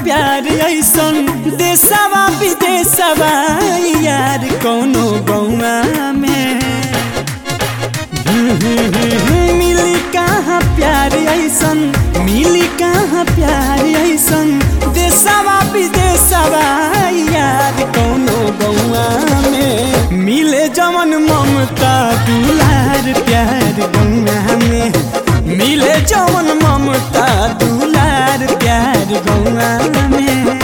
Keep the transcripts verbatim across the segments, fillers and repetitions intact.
प्यार ऐसन देशवा विदेशवा यार कौनो गौवा में मिली कहाँ प्यार ऐसन मिली कहाँ प्यार ऐसन देशवा विदेशवा यार कौनो गौवा में मिले जवन ममता दुलार प्यार गौवा में मिले जवन ममता दुलार प्यार गौवा में।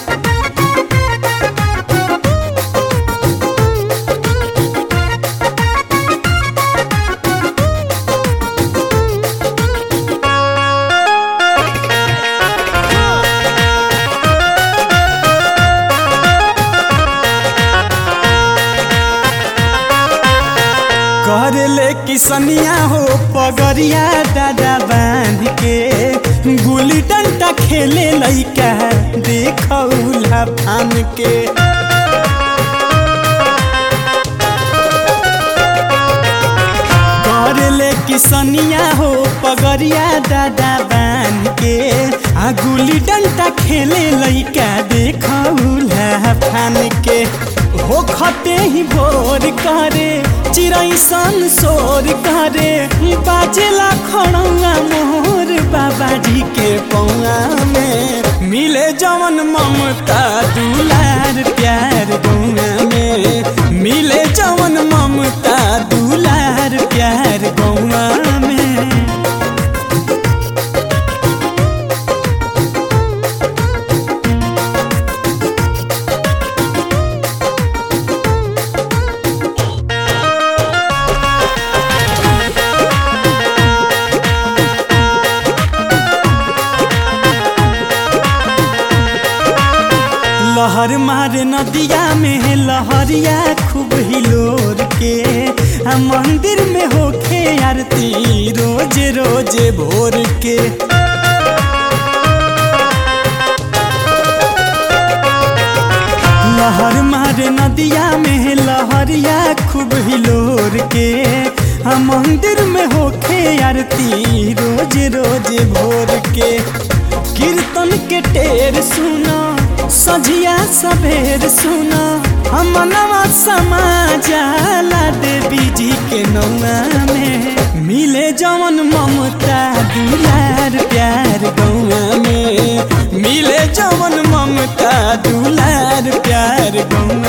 करले किसनिया हो पगरिया दादा बांध के गुली डंडा खेले लइका देखौला फान के करले किसनिया हो पगरिया दादा बांध के आ गुली डंडा खेले लइका देखौला फान के हो खते ही भोर करे चिराई सन सोर करे बाजेला खड़ौआ मोर बाबाजी के पौआ में मिले जवन ममता दुलार प्यार गौआ में मिले जवन ममता दुलार प्यार गौआ में। लहर मारे नदिया में लहरिया खूब हिलोर के आ मंदिर में होखे आरती रोज रोज भोर के लहर मारे नदिया में लहरिया खूब हिलोर के आ मंदिर में होखे आरती रोज रोज भोर के कीर्तन के टेर सुना सजिया सबेर सुना हमनवा समाजाला देवी जी के नौआ में मिले जवन ममता दुलार प्यार गौआ में मिले जवन ममता दुलार प्यार गौआ